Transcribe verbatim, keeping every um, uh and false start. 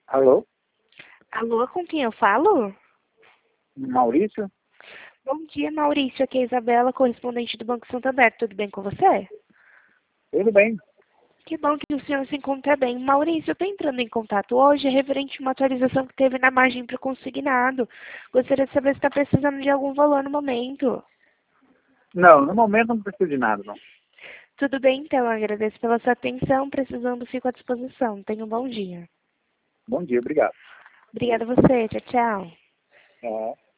Alô? Alô, com quem eu falo? Maurício? Bom dia, Maurício. Aqui é a Isabela, correspondente do Banco Santander. Tudo bem com você? Tudo bem? Que bom que o senhor se encontra bem. Maurício, eu estou entrando em contato hoje referente a uma atualização que teve na margem para o consignado. Gostaria de saber se está precisando de algum valor no momento. Não, no momento não preciso de nada, não. Tudo bem, então. Eu agradeço pela sua atenção. Precisando, fico à disposição. Tenha um bom dia. Bom dia, obrigado. Obrigada a você. Tchau, tchau. É.